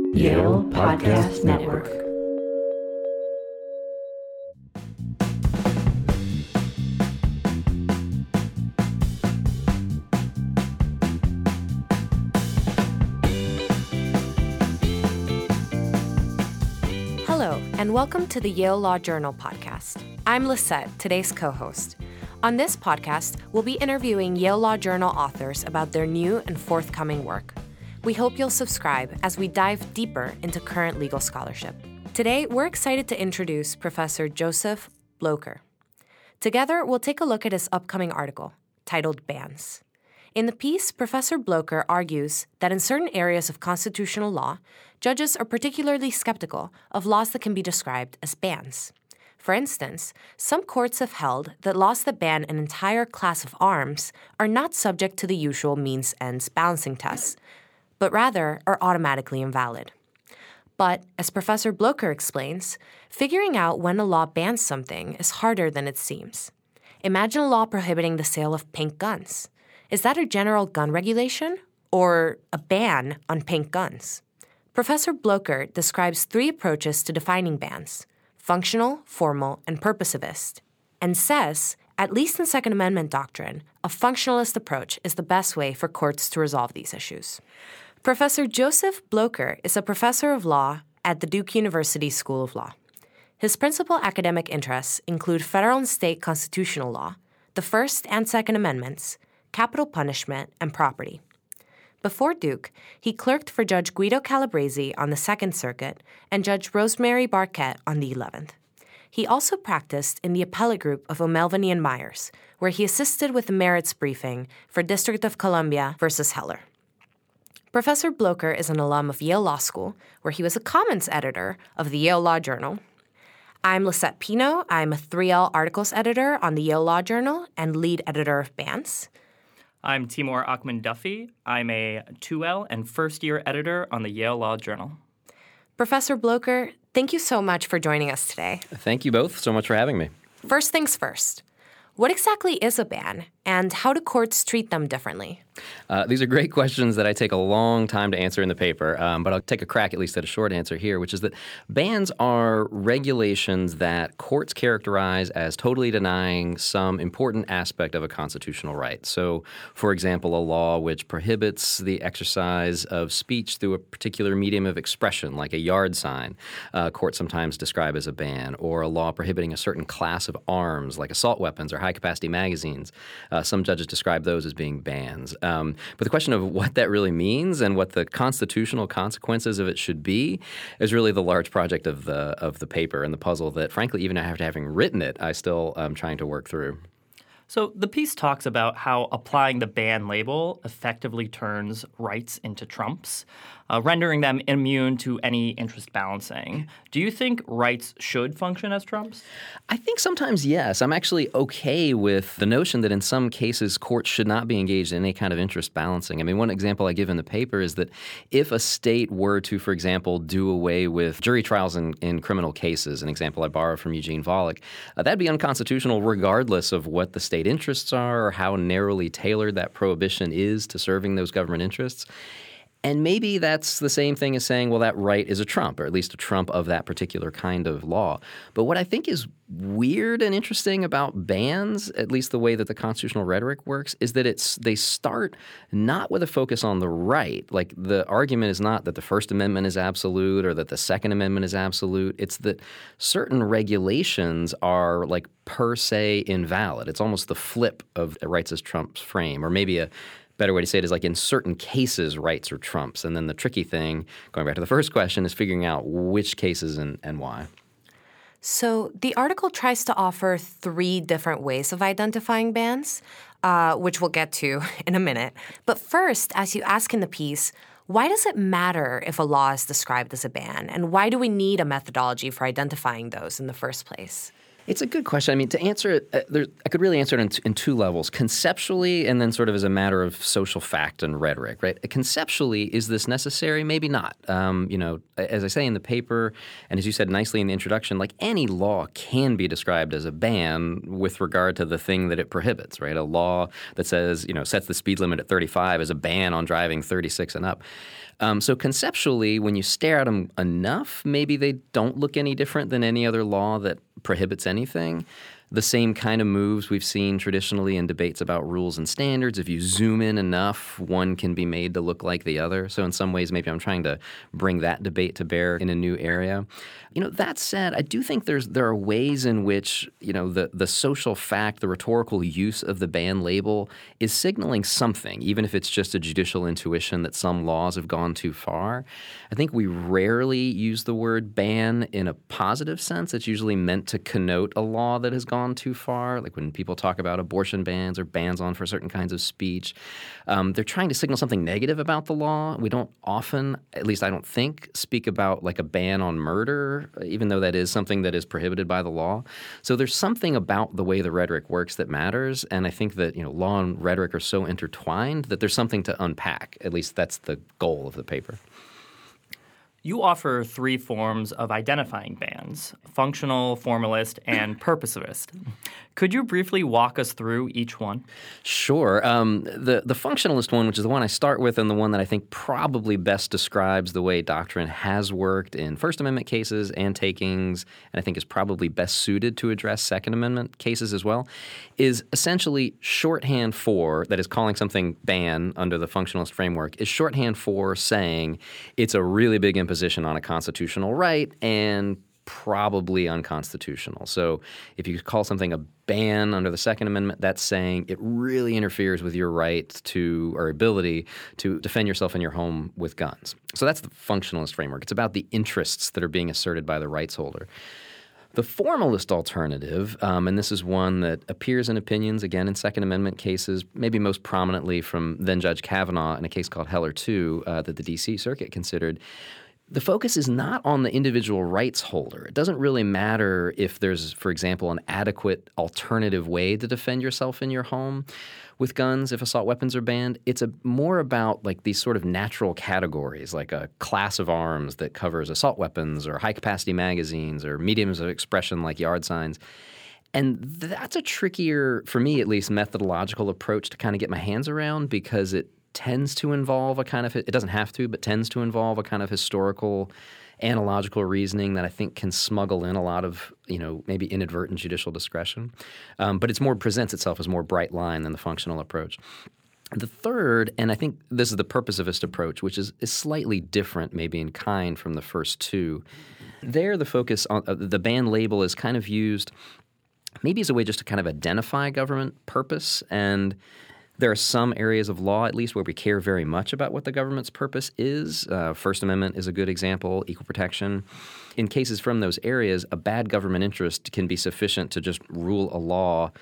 Yale Podcast Network. Hello, and welcome to the Yale Law Journal podcast. I'm Lisette, today's co-host. On this podcast, we'll be interviewing Yale Law Journal authors about their new and forthcoming work. We hope you'll subscribe as we dive deeper into current legal scholarship. Today, we're excited to introduce Professor Joseph Blocher. Together, we'll take a look at his upcoming article, titled Bans. In the piece, Professor Blocher argues that in certain areas of constitutional law, judges are particularly skeptical of laws that can be described as bans. For instance, some courts have held that laws that ban an entire class of arms are not subject to the usual means-ends balancing tests, but rather are automatically invalid. But, as Professor Blocher explains, figuring out when a law bans something is harder than it seems. Imagine a law prohibiting the sale of pink guns. Is that a general gun regulation or a ban on pink guns? Professor Blocher describes three approaches to defining bans: functional, formal, and purposivist, and says, at least in Second Amendment doctrine, a functionalist approach is the best way for courts to resolve these issues. Professor Joseph Blocher is a professor of law at the Duke University School of Law. His principal academic interests include federal and state constitutional law, the First and Second Amendments, capital punishment, and property. Before Duke, he clerked for Judge Guido Calabresi on the Second Circuit and Judge Rosemary Barquette on the 11th. He also practiced in the appellate group of O'Melveny and Myers, where he assisted with the merits briefing for District of Columbia versus Heller. Professor Blocher is an alum of Yale Law School, where he was a comments editor of the Yale Law Journal. I'm Lisette Pino. I'm a 3L articles editor on the Yale Law Journal and lead editor of Bans. I'm Timur Akman-Duffy. I'm a 2L and first-year editor on the Yale Law Journal. Professor Blocher, thank you so much for joining us today. Thank you both so much for having me. First things first. What exactly is a ban, and how do courts treat them differently? These are great questions that I take a long time to answer in the paper, but I'll take a crack at least at a short answer here, which is that bans are regulations that courts characterize as totally denying some important aspect of a constitutional right. So, for example, a law which prohibits the exercise of speech through a particular medium of expression, like a yard sign, courts sometimes describe as a ban, or a law prohibiting a certain class of arms, like assault weapons or high-capacity magazines. Some judges describe those as being bans. But the question of what that really means and what the constitutional consequences of it should be is really the large project of the paper and the puzzle that, frankly, even after having written it, I still am trying to work through. So the piece talks about how applying the ban label effectively turns rights into trumps, rendering them immune to any interest balancing. Do you think rights should function as trumps? I think sometimes yes. I'm actually okay with the notion that in some cases courts should not be engaged in any kind of interest balancing. I mean, one example I give in the paper is that if a state were to, for example, do away with jury trials in criminal cases, an example I borrow from Eugene Volokh, that'd be unconstitutional regardless of what the state interests are or how narrowly tailored that prohibition is to serving those government interests. And maybe that's the same thing as saying, well, that right is a trump, or at least a trump of that particular kind of law. But what I think is weird and interesting about bans, at least the way that the constitutional rhetoric works, is that they start not with a focus on the right. Like the argument is not that the First Amendment is absolute or that the Second Amendment is absolute. It's that certain regulations are like per se invalid. It's almost the flip of a rights as trumps frame, or maybe a better way to say it is like in certain cases, rights are trumps. And then the tricky thing, going back to the first question, is figuring out which cases and why. So the article tries to offer three different ways of identifying bans, which we'll get to in a minute. But first, as you ask in the piece, why does it matter if a law is described as a ban? And why do we need a methodology for identifying those in the first place? It's a good question. I mean, to answer it, I could really answer it in two levels, conceptually and then sort of as a matter of social fact and rhetoric, right? Conceptually, is this necessary? Maybe not. As I say in the paper, and as you said nicely in the introduction, like any law can be described as a ban with regard to the thing that it prohibits, right? A law that says, sets the speed limit at 35 is a ban on driving 36 and up. So conceptually, when you stare at them enough, maybe they don't look any different than any other law that prohibits anything. The same kind of moves we've seen traditionally in debates about rules and standards. If you zoom in enough, one can be made to look like the other. So in some ways, maybe I'm trying to bring that debate to bear in a new area. That said, I do think there are ways in which, the social fact, the rhetorical use of the ban label is signaling something, even if it's just a judicial intuition that some laws have gone too far. I think we rarely use the word ban in a positive sense. It's usually meant to connote a law that has gone too far, like when people talk about abortion bans or bans on for certain kinds of speech. They're trying to signal something negative about the law. We don't often, at least I don't think, speak about like a ban on murder, even though that is something that is prohibited by the law. So there's something about the way the rhetoric works that matters, and I think that law and rhetoric are so intertwined that there's something to unpack. At least that's the goal of the paper. You offer 3 forms of identifying bans: functional, formalist, and purposivist. Could you briefly walk us through each one? Sure. The functionalist one, which is the one I start with and the one that I think probably best describes the way doctrine has worked in First Amendment cases and takings, and I think is probably best suited to address Second Amendment cases as well, is essentially shorthand for, that is calling something ban under the functionalist framework, is shorthand for saying it's a really big imposition on a constitutional right and probably unconstitutional. So if you call something a ban under the Second Amendment, that's saying it really interferes with your right to or ability to defend yourself in your home with guns. So that's the functionalist framework. It's about the interests that are being asserted by the rights holder. The formalist alternative, and this is one that appears in opinions, again, in Second Amendment cases, maybe most prominently from then-Judge Kavanaugh in a case called Heller 2 that the D.C. Circuit considered. The focus is not on the individual rights holder. It doesn't really matter if there's, for example, an adequate alternative way to defend yourself in your home with guns if assault weapons are banned. It's more about like these sort of natural categories, like a class of arms that covers assault weapons or high-capacity magazines or mediums of expression like yard signs. And that's a trickier, for me at least, methodological approach to kind of get my hands around because it tends to involve it doesn't have to, but tends to involve a kind of historical, analogical reasoning that I think can smuggle in a lot of, maybe inadvertent judicial discretion. But it's presents itself as more bright line than the functional approach. The third, and I think this is the purposivist approach, which is slightly different maybe in kind from the first two. There, the focus on the ban label is kind of used maybe as a way just to kind of identify government purpose, and there are some areas of law, at least, where we care very much about what the government's purpose is. First Amendment is a good example, equal protection. In cases from those areas, a bad government interest can be sufficient to just rule a law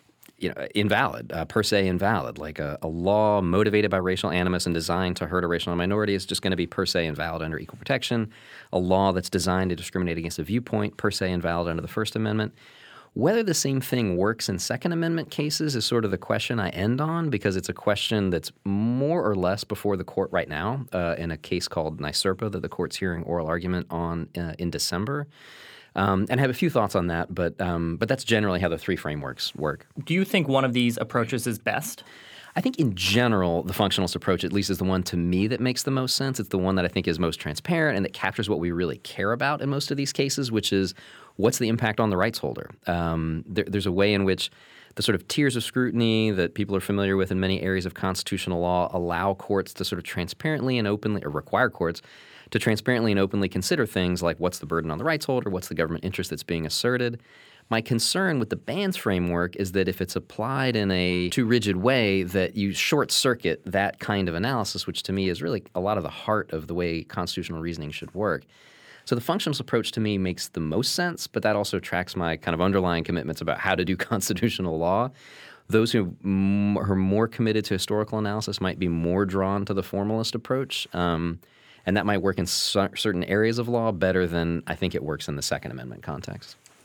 invalid, per se invalid. Like a law motivated by racial animus and designed to hurt a racial minority is just going to be per se invalid under equal protection. A law that's designed to discriminate against a viewpoint, per se invalid under the First Amendment. Whether the same thing works in Second Amendment cases is sort of the question I end on because it's a question that's more or less before the court right now in a case called NYSERPA that the court's hearing oral argument on in December. And I have a few thoughts on that, but that's generally how the 3 frameworks work. Do you think one of these approaches is best? I think in general, the functionalist approach at least is the one to me that makes the most sense. It's the one that I think is most transparent and that captures what we really care about in most of these cases, which is what's the impact on the rights holder. There's a way in which the sort of tiers of scrutiny that people are familiar with in many areas of constitutional law allow courts to sort of transparently and openly, or require courts to transparently and openly consider things like what's the burden on the rights holder, what's the government interest that's being asserted. My concern with the bans framework is that if it's applied in a too rigid way that you short-circuit that kind of analysis, which to me is really a lot of the heart of the way constitutional reasoning should work. So the functionalist approach to me makes the most sense, but that also tracks my kind of underlying commitments about how to do constitutional law. Those who are more committed to historical analysis might be more drawn to the formalist approach, and that might work in certain areas of law better than I think it works in the Second Amendment context.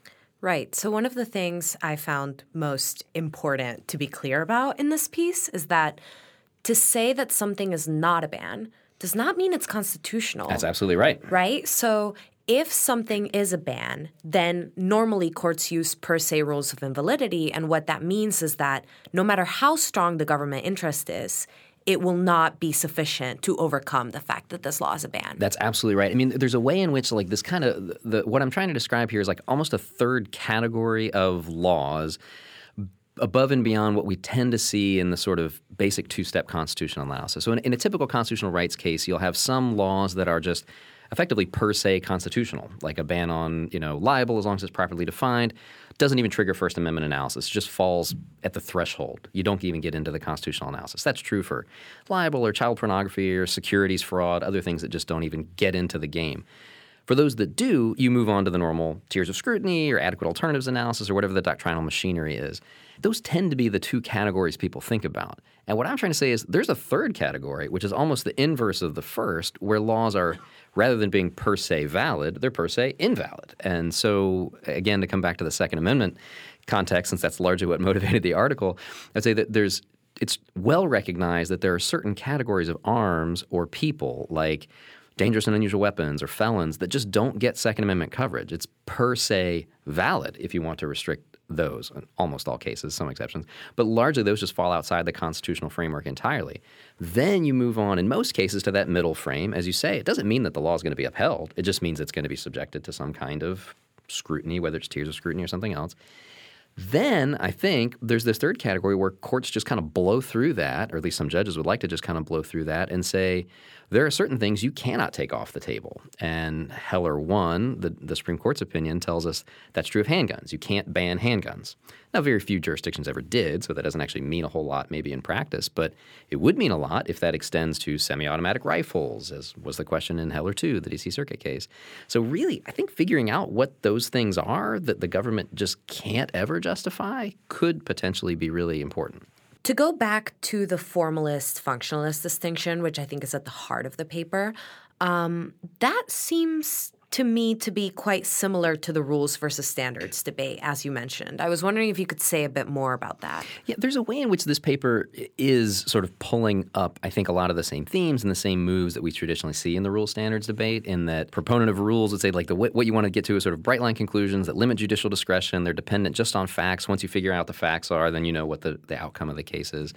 Right. So one of the things I found most important to be clear about in this piece is that to say that something is not a ban does not mean it's constitutional. That's absolutely right. Right? So if something is a ban, then normally courts use per se rules of invalidity. And what that means is that no matter how strong the government interest is, it will not be sufficient to overcome the fact that this law is a ban. That's absolutely right. I mean, there's a way in which like this kind of what I'm trying to describe here is like almost a third category of laws above and beyond what we tend to see in the sort of basic two-step constitutional analysis. So in a typical constitutional rights case, you'll have some laws that are just effectively per se constitutional, like a ban on, libel as long as it's properly defined. Doesn't even trigger First Amendment analysis. It just falls at the threshold. You don't even get into the constitutional analysis. That's true for libel or child pornography or securities fraud, other things that just don't even get into the game. For those that do, you move on to the normal tiers of scrutiny or adequate alternatives analysis or whatever the doctrinal machinery is. Those tend to be the two categories people think about. And what I'm trying to say is there's a third category, which is almost the inverse of the first, where laws are, rather than being per se valid, they're per se invalid. And so, again, to come back to the Second Amendment context, since that's largely what motivated the article, I'd say that it's well recognized that there are certain categories of arms or people, like dangerous and unusual weapons or felons, that just don't get Second Amendment coverage. It's per se valid if you want to restrict those, in almost all cases, some exceptions. But largely those just fall outside the constitutional framework entirely. Then you move on, in most cases, to that middle frame. As you say, it doesn't mean that the law is going to be upheld. It just means it's going to be subjected to some kind of scrutiny, whether it's tiers of scrutiny or something else. Then I think there's this third category where courts just kind of blow through that, or at least some judges would like to just kind of blow through that and say there are certain things you cannot take off the table. And Heller 1, the Supreme Court's opinion, tells us that's true of handguns. You can't ban handguns. Now, very few jurisdictions ever did, so that doesn't actually mean a whole lot maybe in practice, but it would mean a lot if that extends to semi-automatic rifles, as was the question in Heller 2, the D.C. Circuit case. So really, I think figuring out what those things are that the government just can't ever justify could potentially be really important. To go back to the formalist-functionalist distinction, which I think is at the heart of the paper, that seems to me to be quite similar to the rules versus standards debate, as you mentioned. I was wondering if you could say a bit more about that. Yeah, there's a way in which this paper is sort of pulling up, I think, a lot of the same themes and the same moves that we traditionally see in the rule standards debate, in that proponent of rules would say, like, what you want to get to is sort of bright-line conclusions that limit judicial discretion. They're dependent just on facts. Once you figure out the facts are, then you know what the outcome of the case is.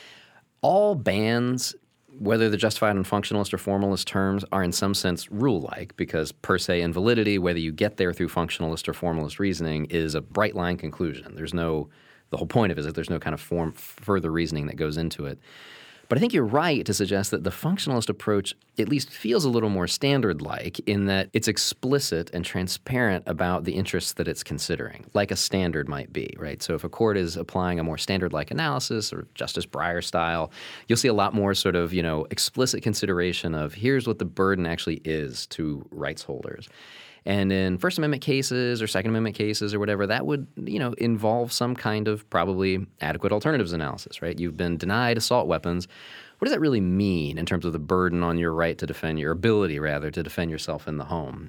All bans, whether they're justified in functionalist or formalist terms, are in some sense rule-like, because per se invalidity, whether you get there through functionalist or formalist reasoning, is a bright-line conclusion. The whole point of it is that there's no kind of further reasoning that goes into it. But I think you're right to suggest that the functionalist approach at least feels a little more standard-like, in that it's explicit and transparent about the interests that it's considering, like a standard might be, right? So if a court is applying a more standard-like analysis, or Justice Breyer style, you'll see a lot more sort of, explicit consideration of here's what the burden actually is to rights holders. And in First Amendment cases or Second Amendment cases or whatever, that would, involve some kind of probably adequate alternatives analysis, right? You've been denied assault weapons. What does that really mean in terms of the burden on your right to defend, your ability, rather, to defend yourself in the home?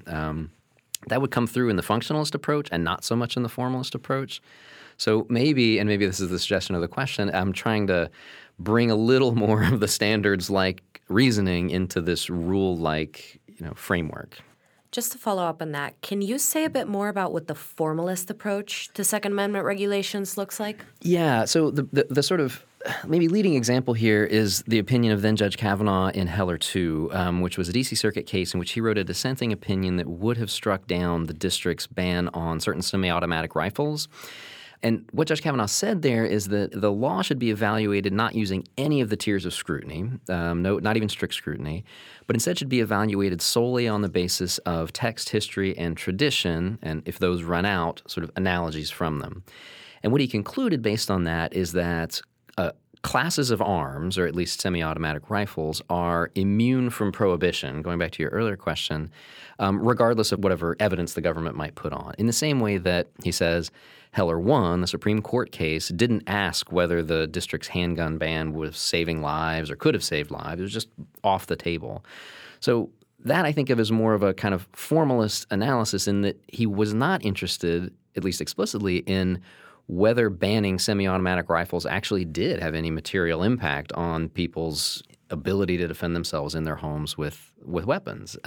That would come through in the functionalist approach and not so much in the formalist approach. So maybe this is the suggestion of the question, I'm trying to bring a little more of the standards-like reasoning into this rule-like, framework. Just to follow up on that, can you say a bit more about what the formalist approach to Second Amendment regulations looks like? Yeah, so the sort of maybe leading example here is the opinion of then Judge Kavanaugh in Heller 2, which was a D.C. Circuit case in which he wrote a dissenting opinion that would have struck down the district's ban on certain semi-automatic rifles. And what Judge Kavanaugh said there is that the law should be evaluated not using any of the tiers of scrutiny, not even strict scrutiny, but instead should be evaluated solely on the basis of text, history, and tradition, and if those run out, sort of analogies from them. And what he concluded based on that is that classes of arms, or at least semi-automatic rifles, are immune from prohibition, going back to your earlier question, regardless of whatever evidence the government might put on. In the same way that, he says, Heller 1, the Supreme Court case, didn't ask whether the district's handgun ban was saving lives or could have saved lives. It was just off the table. So that I think of as more of a kind of formalist analysis, in that he was not interested at least explicitly, in whether banning semi-automatic rifles actually did have any material impact on people's ability to defend themselves in their homes with weapons.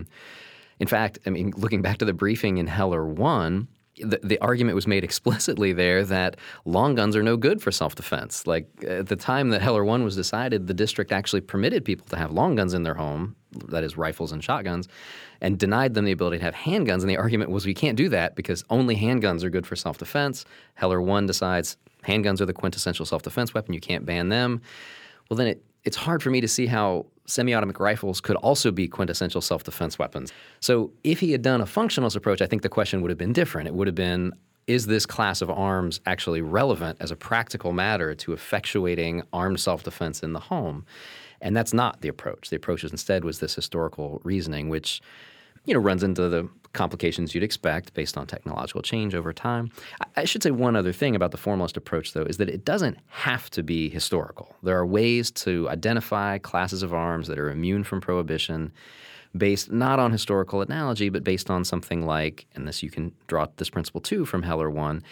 In fact, I mean, looking back to the briefing in Heller 1, the argument was made explicitly there that long guns are no good for self-defense. Like at the time that Heller 1 was decided, the district actually permitted people to have long guns in their home, that is rifles and shotguns, and denied them the ability to have handguns. And the argument was we can't do that because only handguns are good for self-defense. Heller 1 decides handguns are the quintessential self-defense weapon. You can't ban them. Well, then it's hard for me to see how semi-automatic rifles could also be quintessential self-defense weapons. So if he had done a functionalist approach, I think the question would have been different. It would have been, is this class of arms actually relevant as a practical matter to effectuating armed self-defense in the home? And that's not the approach. The approach instead was this historical reasoning, which runs into the complications you'd expect based on technological change over time. I should say one other thing about the formalist approach, though, is that it doesn't have to be historical. There are ways to identify classes of arms that are immune from prohibition based not on historical analogy, but based on something like, and this you can draw this principle too from Heller 1,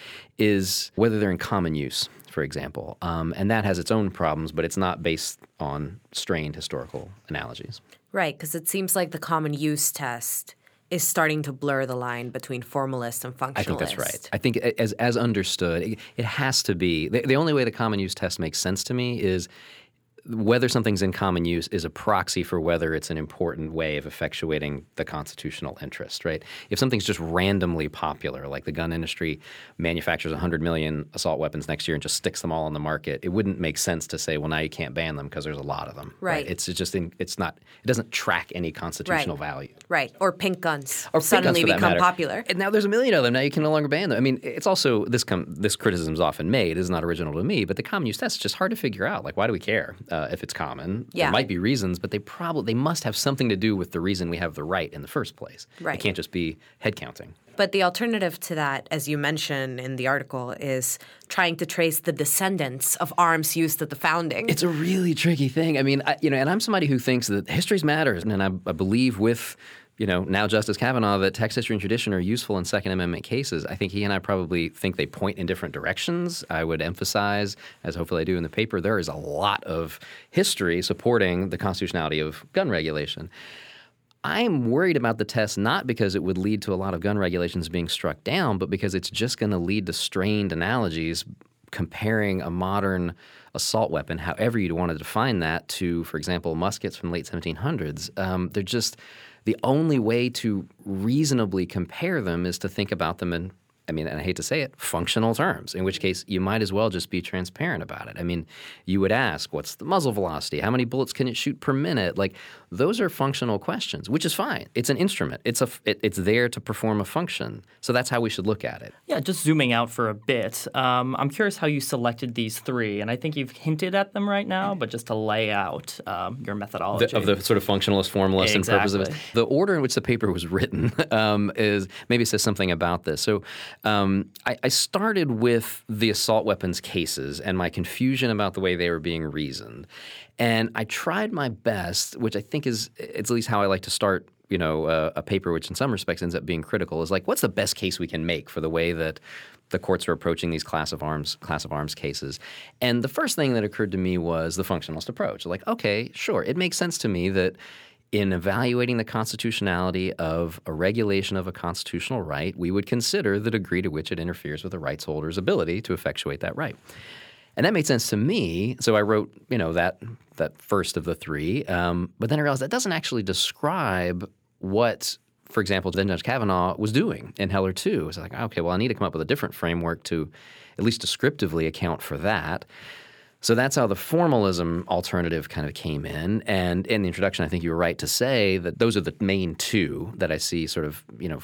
is whether they're in common use, for example. And that has its own problems, but it's not based on strained historical analogies. Right, because it seems like the common use test is starting to blur the line between formalist and functionalist. I think that's right. I think as understood, it has to be. The only way the common use test makes sense to me is whether something's in common use is a proxy for whether it's an important way of effectuating the constitutional interest, right? If something's just randomly popular, like the gun industry manufactures 100 million assault weapons next year and just sticks them all on the market, it wouldn't make sense to say, well, now you can't ban them because there's a lot of them. Right. It's just it's not. It doesn't track any constitutional value. Right. Or pink guns or suddenly pink guns become popular. And now there's a million of them. Now you can no longer ban them. I mean, it's also this criticism is often made. It's not original to me, but the common use test is just hard to figure out. Like, why do we care if it's common? Yeah. There might be reasons, but they must have something to do with the reason we have the right in the first place. Right. It can't just be head counting. But the alternative to that, as you mentioned in the article, is trying to trace the descendants of arms used at the founding. It's a really tricky thing. I mean, and I'm somebody who thinks that history matters, and I believe with now Justice Kavanaugh that text, history, and tradition are useful in Second Amendment cases. I think he and I probably think they point in different directions. I would emphasize, as hopefully I do in the paper, there is a lot of history supporting the constitutionality of gun regulation. I'm worried about the test not because it would lead to a lot of gun regulations being struck down, but because it's just going to lead to strained analogies comparing a modern assault weapon, however you'd want to define that, to, for example, muskets from the late 1700s. They're just the only way to reasonably compare them is to think about them in, and I hate to say it, functional terms, in which case you might as well just be transparent about it. I mean, you would ask, what's the muzzle velocity? How many bullets can it shoot per minute? Like, those are functional questions, which is fine. It's an instrument. It's there to perform a function. So that's how we should look at it. Yeah, just zooming out for a bit, I'm curious how you selected these three, and I think you've hinted at them right now, but just to lay out your methodology. Of the sort of functionalist, formalist, and purpose of it. The order in which the paper was written is maybe says something about this. So I started with the assault weapons cases and my confusion about the way they were being reasoned. And I tried my best, which I think it's at least how I like to start a paper, which in some respects ends up being critical, is like, what's the best case we can make for the way that the courts are approaching these class of arms cases? And the first thing that occurred to me was the functionalist approach. Like, okay, sure, it makes sense to me that in evaluating the constitutionality of a regulation of a constitutional right, we would consider the degree to which it interferes with the rights holder's ability to effectuate that right. And that made sense to me, so I wrote, that first of the three. But then I realized that doesn't actually describe what, for example, then Judge Kavanaugh was doing in Heller 2. So I was like, okay, well, I need to come up with a different framework to at least descriptively account for that. So that's how the formalism alternative kind of came in. And in the introduction, I think you were right to say that those are the main two that I see sort of,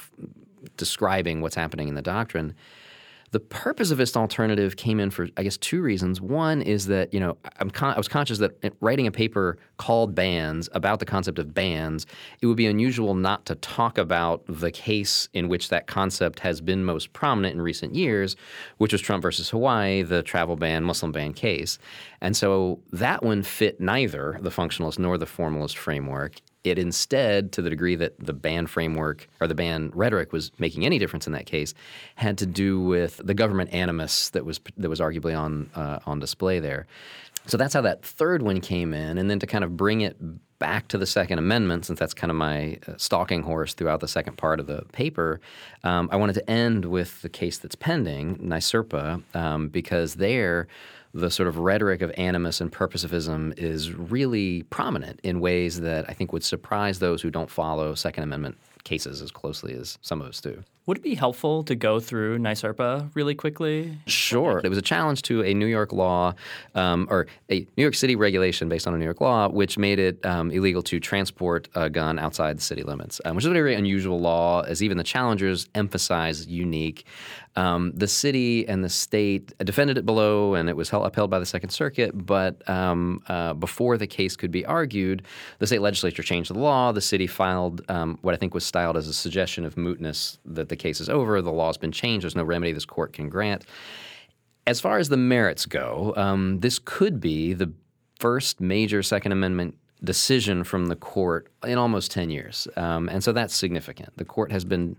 describing what's happening in the doctrine. The purpose of this alternative came in for, I guess, two reasons. One is that, I was conscious that writing a paper called Bans, about the concept of bans, it would be unusual not to talk about the case in which that concept has been most prominent in recent years, which was Trump versus Hawaii, the travel ban, Muslim ban case. And so that one fit neither the functionalist nor the formalist framework. It instead, to the degree that the ban framework or the ban rhetoric was making any difference in that case, had to do with the government animus that was arguably on display there. So that's how that third one came in. And then to kind of bring it back to the Second Amendment, since that's kind of my stalking horse throughout the second part of the paper, I wanted to end with the case that's pending, NYSERPA, because there the sort of rhetoric of animus and purposivism is really prominent in ways that I think would surprise those who don't follow Second Amendment cases as closely as some of us do. Would it be helpful to go through NYSERPA really quickly? Sure. It was a challenge to a New York law or a New York City regulation based on a New York law, which made it illegal to transport a gun outside the city limits, which is a very unusual law, as even the challengers emphasize unique. The city and the state defended it below, and it was upheld by the Second Circuit. But before the case could be argued, the state legislature changed the law. The city filed what I think was styled as a suggestion of mootness, that the case is over, the law's been changed, there's no remedy this court can grant. As far as the merits go, this could be the first major Second Amendment decision from the court in almost 10 years. And so that's significant. The court has been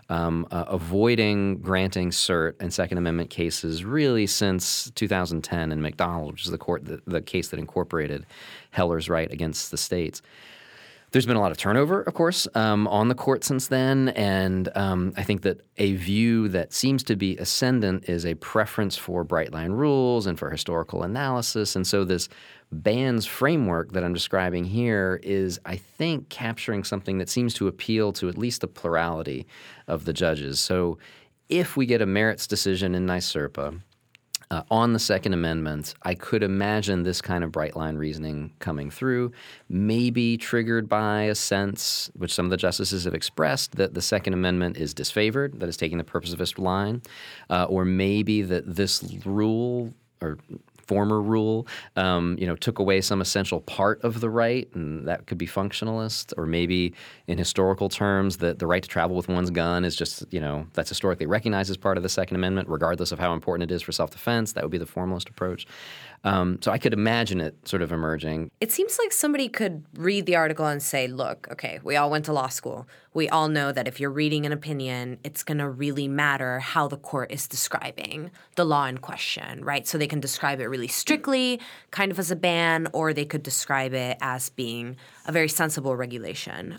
avoiding granting cert in Second Amendment cases really since 2010 in McDonald, which is the case that incorporated Heller's right against the states. There's been a lot of turnover, of course, on the court since then, and I think that a view that seems to be ascendant is a preference for bright-line rules and for historical analysis. And so this bans framework that I'm describing here is, I think, capturing something that seems to appeal to at least the plurality of the judges. So if we get a merits decision in NYSERPA on the Second Amendment, I could imagine this kind of bright-line reasoning coming through, maybe triggered by a sense, which some of the justices have expressed, that the Second Amendment is disfavored, that it's taking the purposivist line, or maybe that this rule or former rule, took away some essential part of the right, and that could be functionalist, or maybe in historical terms that the right to travel with one's gun is just, that's historically recognized as part of the Second Amendment, regardless of how important it is for self-defense. That would be the formalist approach. So I could imagine it sort of emerging. It seems like somebody could read the article and say, look, okay, we all went to law school. We all know that if you're reading an opinion, it's going to really matter how the court is describing the law in question, right? So they can describe it really strictly, kind of as a ban, or they could describe it as being a very sensible regulation.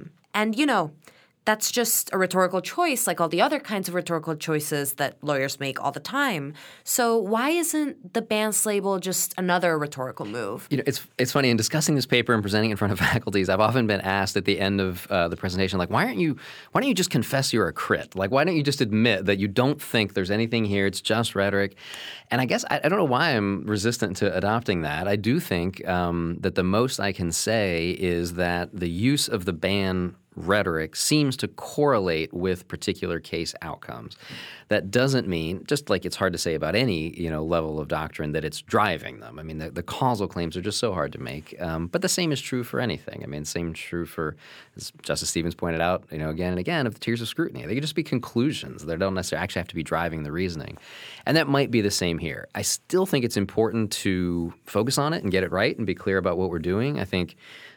That's just a rhetorical choice like all the other kinds of rhetorical choices that lawyers make all the time. So why isn't the bans label just another rhetorical move? It's funny. In discussing this paper and presenting in front of faculties, I've often been asked at the end of the presentation, like, why don't you just confess you're a crit? Like, why don't you just admit that you don't think there's anything here? It's just rhetoric. And I guess I don't know why I'm resistant to adopting that. I do think that the most I can say is that the use of the ban rhetoric seems to correlate with particular case outcomes. That doesn't mean, just like it's hard to say about any level of doctrine, that it's driving them. I mean, the causal claims are just so hard to make. But the same is true for anything. I mean, same is true for, as Justice Stevens pointed out, again and again, of the tiers of scrutiny. They could just be conclusions. They don't necessarily actually have to be driving the reasoning. And that might be the same here. I still think it's important to focus on it and get it right and be clear about what we're doing. I think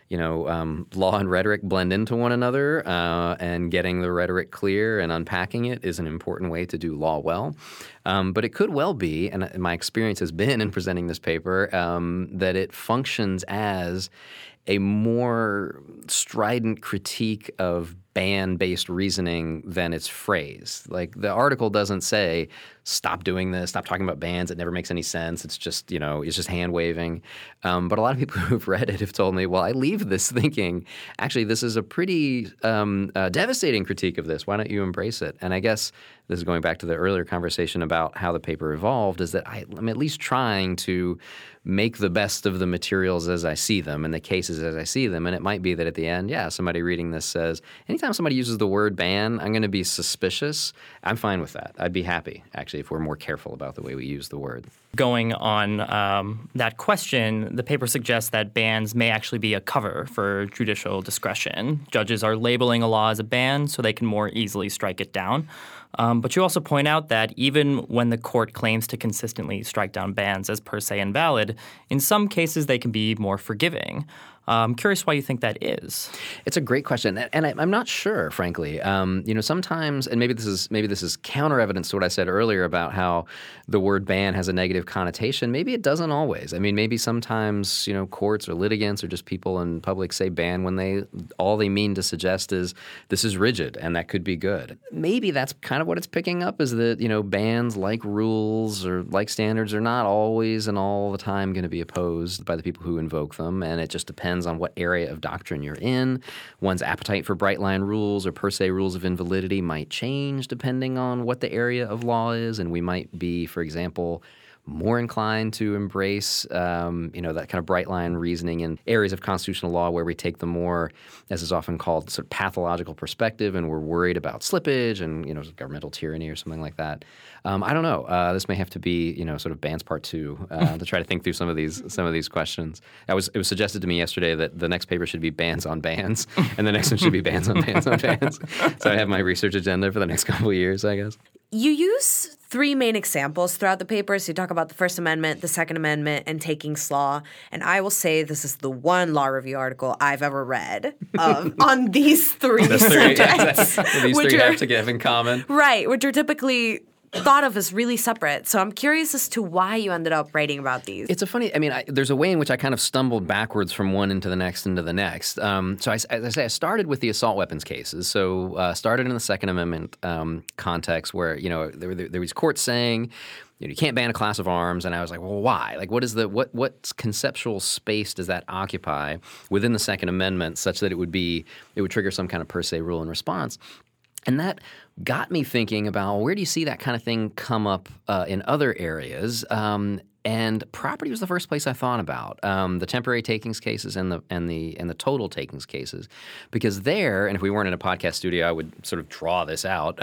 law and rhetoric blend into one another, and getting the rhetoric clear and unpacking it is an important way to do law well. But it could well be, and my experience has been in presenting this paper, that it functions as a more strident critique of ban-based reasoning than its phrase. Like, the article doesn't say, stop doing this, stop talking about bans, it never makes any sense, it's just, it's just hand-waving. But a lot of people who've read it have told me, well, I leave this thinking, actually, this is a pretty devastating critique of this. Why don't you embrace it? And I guess this is going back to the earlier conversation about how the paper evolved, is that I'm at least trying to make the best of the materials as I see them and the cases as I see them. And it might be that at the end, somebody reading this says, anytime somebody uses the word ban, I'm going to be suspicious. I'm fine with that. I'd be happy, actually, if we're more careful about the way we use the word. Going on that question, the paper suggests that bans may actually be a cover for judicial discretion. Judges are labeling a law as a ban so they can more easily strike it down. But you also point out that even when the court claims to consistently strike down bans as per se invalid, in some cases they can be more forgiving. I'm curious why you think that is. It's a great question, and I'm not sure, frankly. Sometimes, and maybe this is counter evidence to what I said earlier about how the word ban has a negative connotation. Maybe it doesn't always. I mean, maybe sometimes courts or litigants or just people in public say ban when all they mean to suggest is this is rigid, and that could be good. Maybe that's kind of what it's picking up, is that bans, like rules or like standards, are not always and all the time going to be opposed by the people who invoke them, and it just depends on what area of doctrine you're in. One's appetite for bright line rules or per se rules of invalidity might change depending on what the area of law is, and we might be, for example, more inclined to embrace, that kind of bright line reasoning in areas of constitutional law where we take the more, as is often called, sort of pathological perspective, and we're worried about slippage and governmental tyranny or something like that. I don't know. This may have to be sort of bans part 2 to try to think through some of these questions. It was suggested to me yesterday that the next paper should be bans on bans, and the next one should be bans on bans on bans. So I have my research agenda for the next couple of years, I guess. You use 3 main examples throughout the paper. So you talk about the First Amendment, the Second Amendment, and takings law. And I will say this is the one law review article I've ever read on these 3 subjects. These 3 have to have in common. Right, which are typically thought of as really separate. So I'm curious as to why you ended up writing about these. It's there's a way in which I kind of stumbled backwards from one into the next. So as I say, I started with the assault weapons cases. So started in the Second Amendment context where, there were these courts saying, you can't ban a class of arms, and I was like, well, why? Like, what conceptual space does that occupy within the Second Amendment such that it would trigger some kind of per se rule in response? And that got me thinking about where do you see that kind of thing come up in other areas? And property was the first place I thought about, the temporary takings cases and the total takings cases, because there, and if we weren't in a podcast studio, I would sort of draw this out.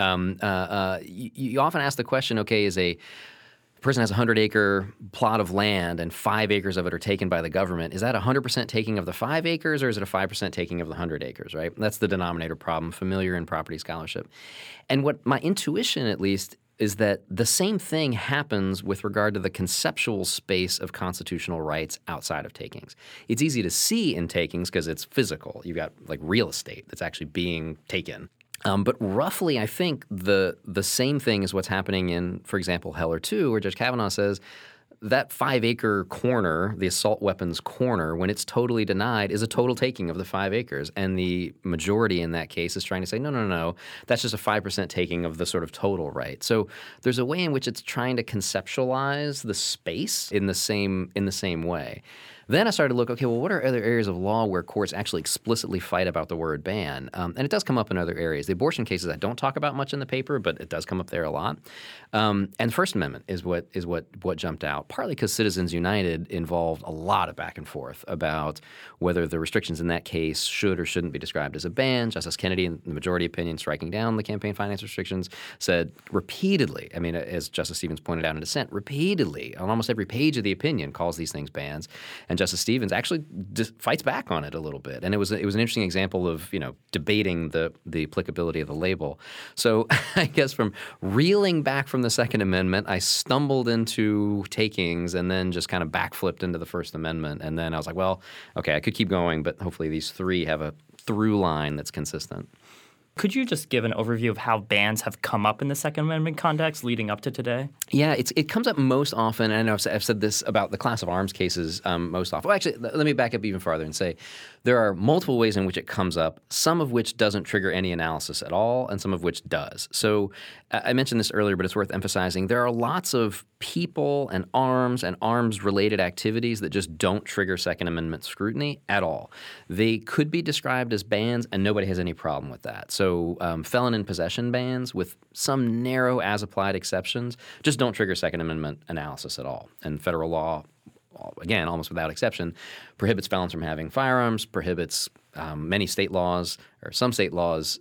You often ask the question, okay, is a person has a 100-acre plot of land and 5 acres of it are taken by the government. Is that 100% taking of the 5 acres, or is it a 5% taking of the 100 acres, right? That's the denominator problem, familiar in property scholarship. And what my intuition, at least, is that the same thing happens with regard to the conceptual space of constitutional rights outside of takings. It's easy to see in takings because it's physical. You've got like real estate that's actually being taken. But roughly, I think the same thing is what's happening in, for example, Heller 2, where Judge Kavanaugh says that 5-acre corner, the assault weapons corner, when it's totally denied, is a total taking of the 5 acres. And the majority in that case is trying to say, no, that's just a 5% taking of the sort of total right. So there's a way in which it's trying to conceptualize the space in the same way. Then I started to look, okay, well, what are other areas of law where courts actually explicitly fight about the word ban? And it does come up in other areas. The abortion cases I don't talk about much in the paper, but it does come up there a lot. And the First Amendment is what jumped out, partly because Citizens United involved a lot of back and forth about whether the restrictions in that case should or shouldn't be described as a ban. Justice Kennedy, in the majority opinion, striking down the campaign finance restrictions, said repeatedly, as Justice Stevens pointed out in dissent, repeatedly on almost every page of the opinion calls these things bans. And Justice Stevens actually fights back on it a little bit. And it was an interesting example of, debating the applicability of the label. So I guess from reeling back from the Second Amendment, I stumbled into takings and then just kind of backflipped into the First Amendment. And then I was like, well, okay, I could keep going, but hopefully these 3 have a through line that's consistent. Could you just give an overview of how bans have come up in the Second Amendment context leading up to today? Yeah, it comes up most often, and I know I've said this about the class of arms cases most often. Well, actually, let me back up even farther and say there are multiple ways in which it comes up, some of which doesn't trigger any analysis at all, and some of which does. So I mentioned this earlier, but it's worth emphasizing. There are lots of people and arms-related activities that just don't trigger Second Amendment scrutiny at all. They could be described as bans, and nobody has any problem with that. So felon in possession bans, with some narrow as-applied exceptions, just don't trigger Second Amendment analysis at all. And federal law, again, almost without exception, prohibits felons from having firearms, prohibits many state laws, or some state laws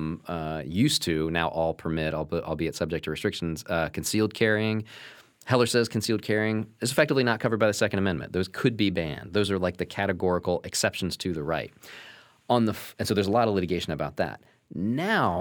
used to, now all permit, albeit subject to restrictions, concealed carrying. Heller says concealed carrying is effectively not covered by the Second Amendment. Those could be banned. Those are like the categorical exceptions to the right. And so there's a lot of litigation about that. Now,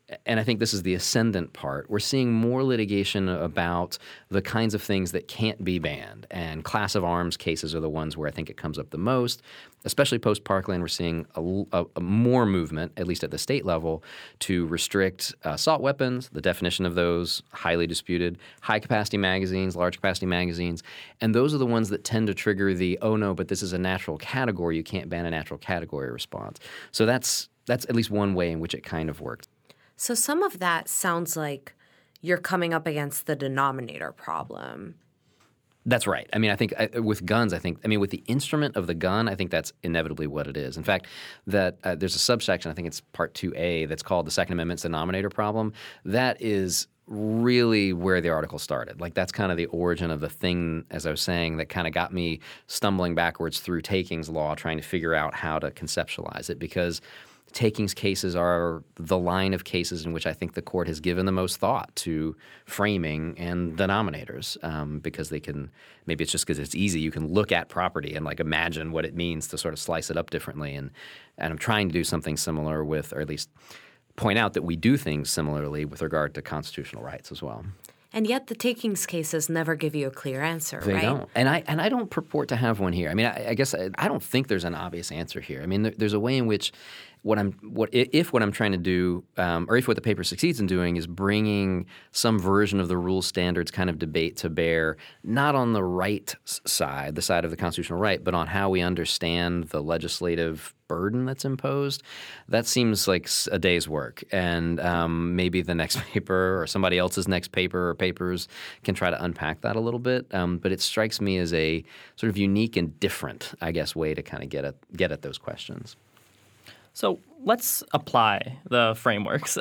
and I think this is the ascendant part, we're seeing more litigation about the kinds of things that can't be banned. And class of arms cases are the ones where I think it comes up the most. Especially post-Parkland, we're seeing a more movement, at least at the state level, to restrict assault weapons, the definition of those, highly disputed, high-capacity magazines, large-capacity magazines. And those are the ones that tend to trigger the, oh, no, but this is a natural category. You can't ban a natural category response. So that's at least one way in which it kind of worked. So some of that sounds like you're coming up against the denominator problem. That's right. I mean, I think with guns, with the instrument of the gun, I think that's inevitably what it is. In fact, that there's a subsection, I think it's Part 2A, that's called the Second Amendment's denominator problem. That is really where the article started. Like, that's kind of the origin of the thing, as I was saying, that kind of got me stumbling backwards through takings law, trying to figure out how to conceptualize it, because takings cases are the line of cases in which I think the court has given the most thought to framing and denominators, because they can – maybe it's just because it's easy. You can look at property and like imagine what it means to sort of slice it up differently. And I'm trying to do something similar with – or at least point out that we do things similarly with regard to constitutional rights as well. And yet the takings cases never give you a clear answer, right? They don't. And I don't purport to have one here. I mean, I guess I don't think there's an obvious answer here. I mean, there's a way in which what I'm trying to do, or if what the paper succeeds in doing is bringing some version of the rule standards kind of debate to bear, not on the right side, the side of the constitutional right, but on how we understand the legislative burden that's imposed, that seems like a day's work. And maybe the next paper or somebody else's next paper or papers can try to unpack that a little bit. But it strikes me as a sort of unique and different, I guess, way to kind of get at those questions. So let's apply the frameworks.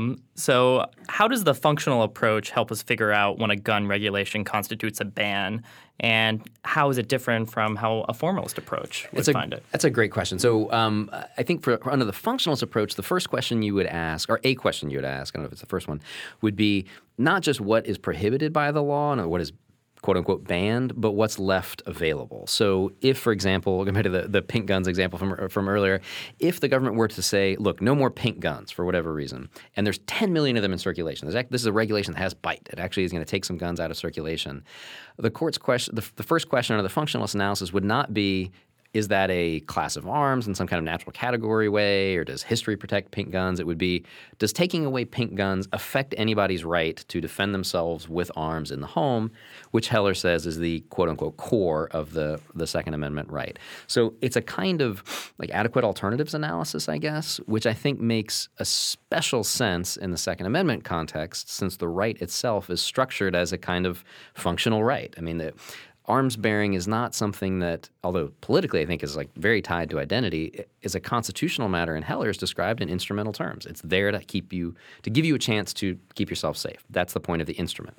So how does the functional approach help us figure out when a gun regulation constitutes a ban, and how is it different from how a formalist approach would find it? That's a great question. So I think under the functionalist approach, the first question you would ask, or a question you would ask, I don't know if it's the first one, would be not just what is prohibited by the law and what is quote-unquote banned, but what's left available. So if, for example, going back to the pink guns example from earlier, if the government were to say, look, no more pink guns for whatever reason, and there's 10 million of them in circulation, this is a regulation that has bite. It actually is going to take some guns out of circulation. The court's question, the first question under the functionalist analysis would not be, is that a class of arms in some kind of natural category way, or does history protect pink guns? It would be, does taking away pink guns affect anybody's right to defend themselves with arms in the home, which Heller says is the quote-unquote core of the Second Amendment right. So it's a kind of like adequate alternatives analysis, I guess, which I think makes a special sense in the Second Amendment context, since the right itself is structured as a kind of functional right. I mean, arms bearing is not something that, although politically I think is like very tied to identity, is a constitutional matter, and Heller is described in instrumental terms. It's there to give you a chance to keep yourself safe. That's the point of the instrument.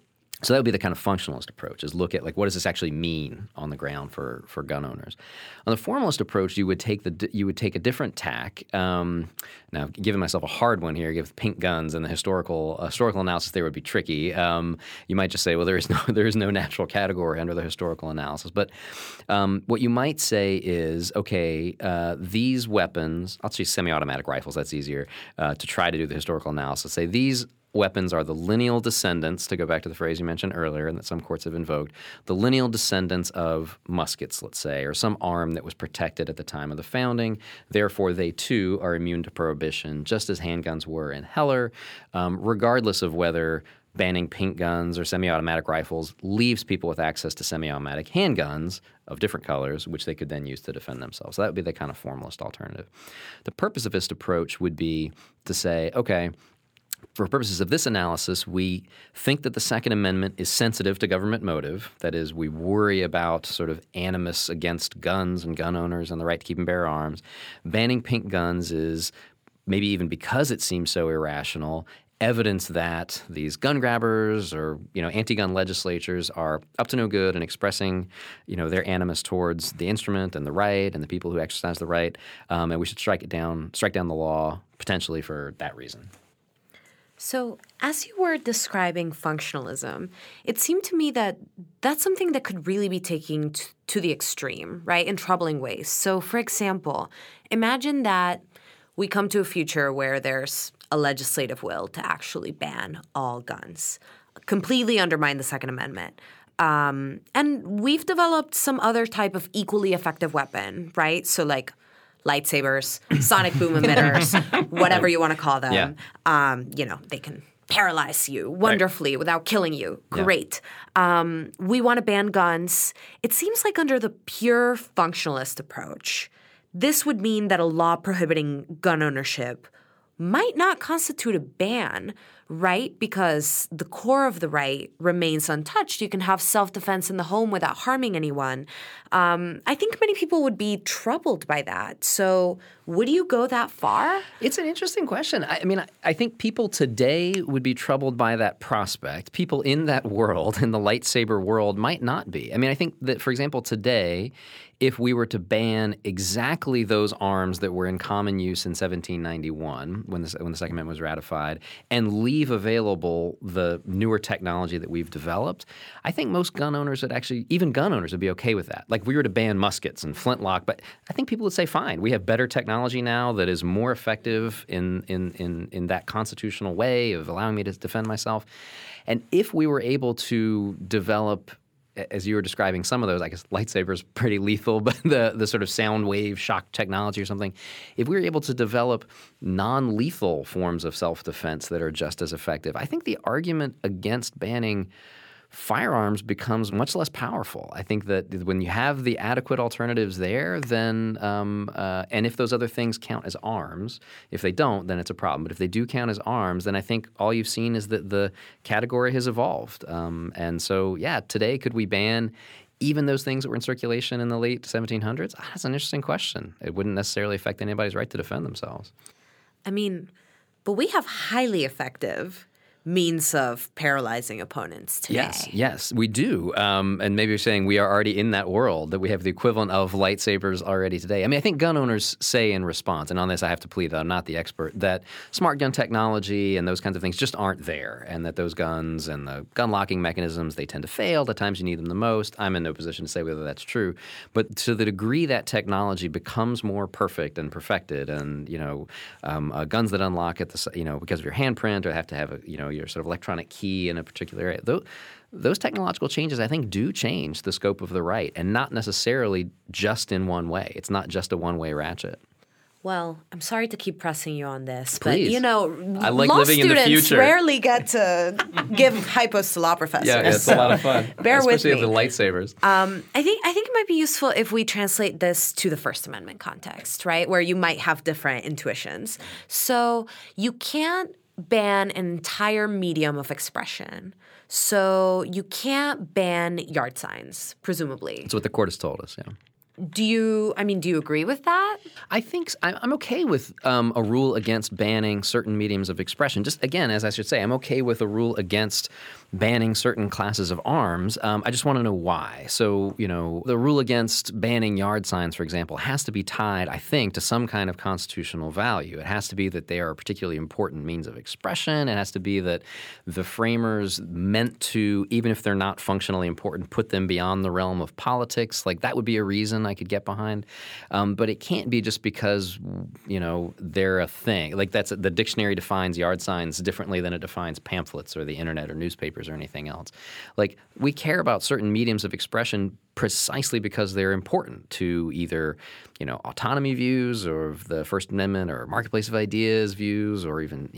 So that would be the kind of functionalist approach, is look at like what does this actually mean on the ground for gun owners. On the formalist approach, you would take a different tack. Now, giving myself a hard one here, give pink guns and the historical analysis there would be tricky. You might just say, well, there is no natural category under the historical analysis. But what you might say is, okay, these weapons, I'll choose semi-automatic rifles. That's easier to try to do the historical analysis. Say these weapons are the lineal descendants, to go back to the phrase you mentioned earlier and that some courts have invoked, the lineal descendants of muskets, let's say, or some arm that was protected at the time of the founding. Therefore, they too are immune to prohibition, just as handguns were in Heller, regardless of whether banning pink guns or semi-automatic rifles leaves people with access to semi-automatic handguns of different colors, which they could then use to defend themselves. So that would be the kind of formalist alternative. The purposivist approach would be to say, okay, for purposes of this analysis, we think that the Second Amendment is sensitive to government motive. That is, we worry about sort of animus against guns and gun owners and the right to keep and bear arms. Banning pink guns is, maybe even because it seems so irrational, evidence that these gun grabbers or anti-gun legislatures are up to no good and expressing their animus towards the instrument and the right and the people who exercise the right, and we should strike down the law potentially for that reason. So as you were describing functionalism, it seemed to me that that's something that could really be taken to the extreme, right, in troubling ways. So, for example, imagine that we come to a future where there's a legislative will to actually ban all guns, completely undermine the Second Amendment. And we've developed some other type of equally effective weapon, right? So like lightsabers, sonic boom emitters, whatever you want to call them. Yeah. They can paralyze you wonderfully without killing you. Great. We want to ban guns. It seems like under the pure functionalist approach, this would mean that a law prohibiting gun ownership might not constitute a ban, right? Because the core of the right remains untouched. You can have self-defense in the home without harming anyone. I think many people would be troubled by that. So would you go that far? It's an interesting question. I mean, I think people today would be troubled by that prospect. People in that world, in the lightsaber world, might not be. I mean, I think that, for example, today, if we were to ban exactly those arms that were in common use in 1791, when the Second Amendment was ratified, and leave available the newer technology that we've developed, I think most gun owners would actually, even gun owners would be okay with that. Like, we were to ban muskets and flintlock, but I think people would say, fine, we have better technology now that is more effective in that constitutional way of allowing me to defend myself. And if we were able to develop, as you were describing some of those, I guess lightsabers pretty lethal, but the sort of sound wave shock technology or something, if we were able to develop non-lethal forms of self-defense that are just as effective, I think the argument against banning firearms becomes much less powerful. I think that when you have the adequate alternatives there, then and if those other things count as arms, if they don't, then it's a problem. But if they do count as arms, then I think all you've seen is that the category has evolved. And so, yeah, today could we ban even those things that were in circulation in the late 1700s? That's an interesting question. It wouldn't necessarily affect anybody's right to defend themselves. I mean, but we have highly effective means of paralyzing opponents today. Yes, we do. And maybe you're saying we are already in that world, that we have the equivalent of lightsabers already today. I mean, I think gun owners say in response, and on this I have to plead that I'm not the expert, that smart gun technology and those kinds of things just aren't there, and that those guns and the gun locking mechanisms, they tend to fail the times you need them the most. I'm in no position to say whether that's true. But to the degree that technology becomes more perfect and perfected, and guns that unlock at the because of your handprint or have to have your sort of electronic key in a particular area. Those technological changes, I think, do change the scope of the right, and not necessarily just in one way. It's not just a one-way ratchet. Well, I'm sorry to keep pressing you on this, Please. but I like law living in the students future. rarely get to give hypos to law professors. Yeah, it's a lot of fun. Bear with me. Especially the lightsabers. I think it might be useful if we translate this to the First Amendment context, right, where you might have different intuitions. So you can't ban an entire medium of expression. So you can't ban yard signs, presumably. That's what the court has told us, yeah. Do you agree with that? I think I'm okay with a rule against banning certain mediums of expression. Just, again, as I should say, I'm okay with a rule against banning certain classes of arms. I just want to know why. So, the rule against banning yard signs, for example, has to be tied, I think, to some kind of constitutional value. It has to be that they are a particularly important means of expression. It has to be that the framers meant to, even if they're not functionally important, put them beyond the realm of politics. Like, that would be a reason I could get behind. But it can't be just because, they're a thing. Like, the dictionary defines yard signs differently than it defines pamphlets or the internet or newspapers or anything else. Like, we care about certain mediums of expression precisely because they're important to either, autonomy views or the First Amendment or marketplace of ideas views or even,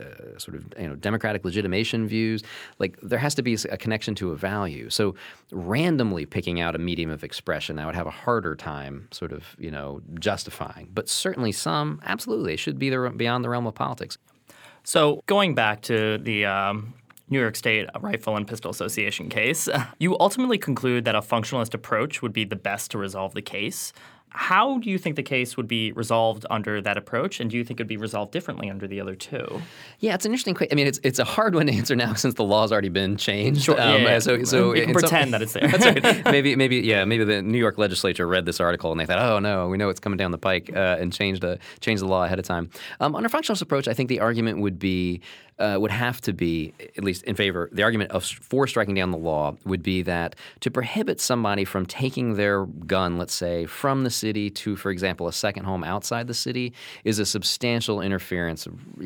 democratic legitimation views. Like, there has to be a connection to a value. So randomly picking out a medium of expression, I would have a harder time sort of, justifying. But certainly some, absolutely, should be beyond the realm of politics. So going back to the New York State Rifle and Pistol Association case, you ultimately conclude that a functionalist approach would be the best to resolve the case. How do you think the case would be resolved under that approach, and do you think it would be resolved differently under the other two? Yeah, it's an interesting question. I mean, it's a hard one to answer now since the law's already been changed. Sure, So you can pretend that it's there. That's right. Maybe the New York legislature read this article and they thought, oh no, we know it's coming down the pike, and changed the law ahead of time. On a functionalist approach, I think the argument would be would have to be, at least in favor, the argument for striking down the law would be that to prohibit somebody from taking their gun, let's say, from the city to, for example, a second home outside the city is a substantial interference,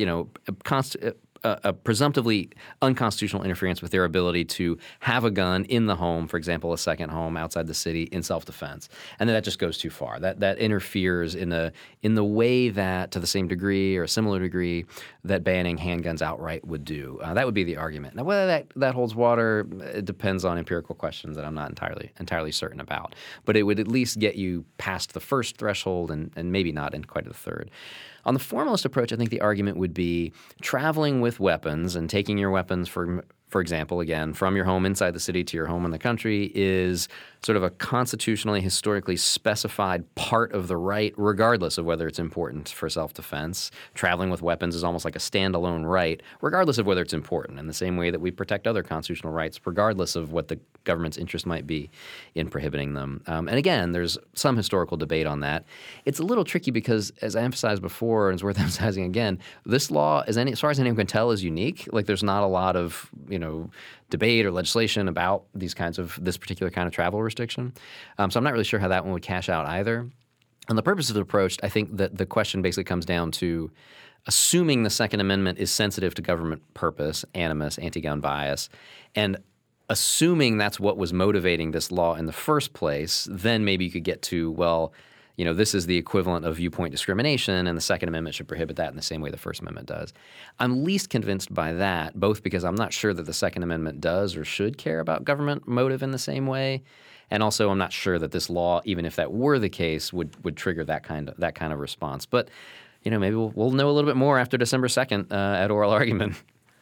a presumptively unconstitutional interference with their ability to have a gun in the home, for example, a second home outside the city in self-defense. And that just goes too far. That interferes in the way that, to the same degree or a similar degree, that banning handguns outright would do. That would be the argument. Now, whether that holds water, it depends on empirical questions that I'm not entirely certain about. But it would at least get you past the first threshold and maybe not in quite the third. On the formalist approach, I think the argument would be traveling with weapons and taking your weapons, for example, again, from your home inside the city to your home in the country is sort of a constitutionally, historically specified part of the right, regardless of whether it's important for self-defense. Traveling with weapons is almost like a standalone right, regardless of whether it's important, in the same way that we protect other constitutional rights, regardless of what the government's interest might be in prohibiting them. And again, there's some historical debate on that. It's a little tricky because, as I emphasized before, and it's worth emphasizing again, this law, as far as anyone can tell, is unique. Like, there's not a lot of, debate or legislation about this particular kind of travel restriction. So I'm not really sure how that one would cash out either. On the purpose of the approach, I think that the question basically comes down to assuming the Second Amendment is sensitive to government purpose, animus, anti-gun bias, and assuming that's what was motivating this law in the first place, then maybe you could get to, well, this is the equivalent of viewpoint discrimination, and the Second Amendment should prohibit that in the same way the First Amendment does. I'm least convinced by that, both because I'm not sure that the Second Amendment does or should care about government motive in the same way, and also I'm not sure that this law, even if that were the case, would trigger that kind of response. But maybe we'll know a little bit more after December 2nd at oral argument.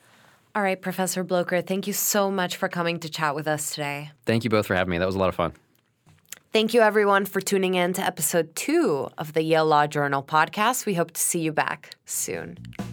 All right, Professor Blocher, thank you so much for coming to chat with us today. Thank you both for having me. That was a lot of fun. Thank you, everyone, for tuning in to episode 2 of the Yale Law Journal podcast. We hope to see you back soon.